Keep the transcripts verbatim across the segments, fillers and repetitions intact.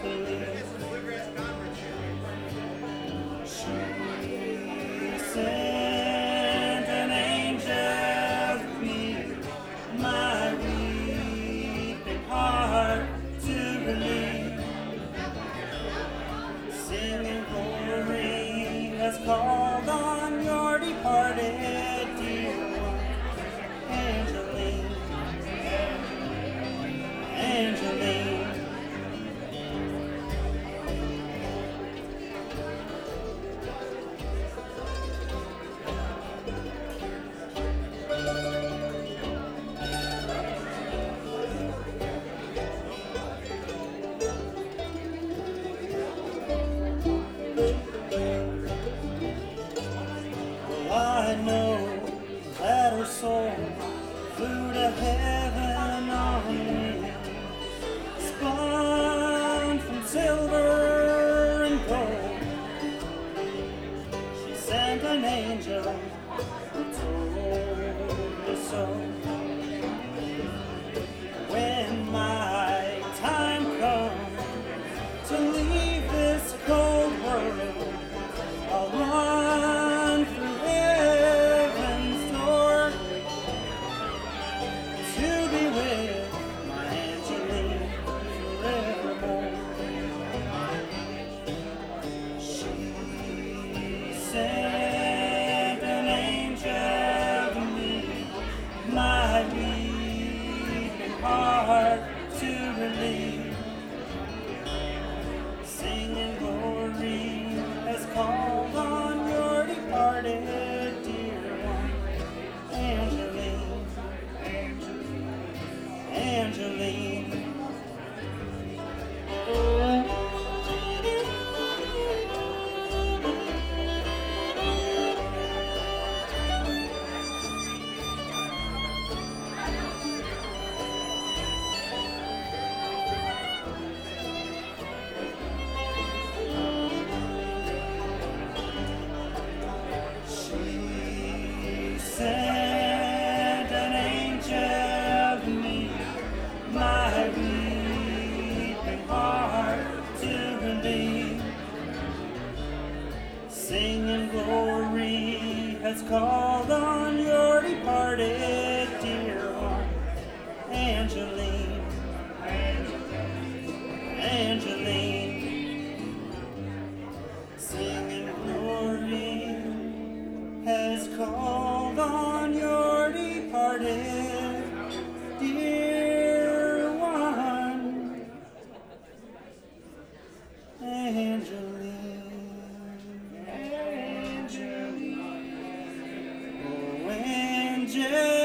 She sent an angel to me, my weeping heart to relieve. Singing glory has called on your departed dear one, Angeline, Angeline. I know that her soul flew to heaven on wings, spun from silver and gold. She sent an angel who told me so. When my time comes to leave this cold world, I'll run through heaven's door to be with my Angeline forevermore. She sent an angel to me, my weeping heart to relieve. Singing glory has called on your departed dear one, Angeline, Angeline. Sent an angel to me, my weeping heart to relieve. Singing glory has called on your departed dear one, Angeline, Angeline. Singing glory has called on your departed dear one, Angeline, Angeline, oh Angeline.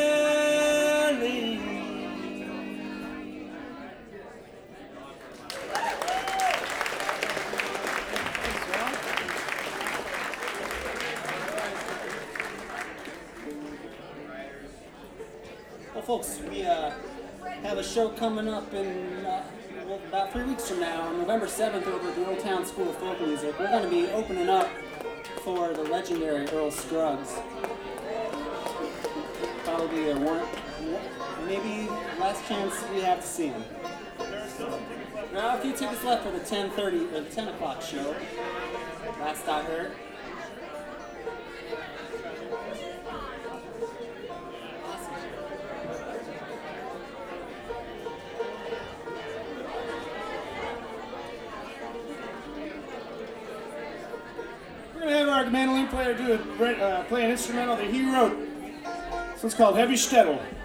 Well, folks, we uh, have a show coming up in uh, well, about three weeks from now, on November seventh, over at the Old Town School of Folk Music. We're going to be opening up for the legendary Earl Scruggs. Probably a one, maybe last chance we have to see him. There are a few tickets left for the ten thirty or the ten o'clock show. Last I heard. We're going to have our mandolin player do a, uh, play an instrumental that he wrote. This one's called Heavy Shtetl.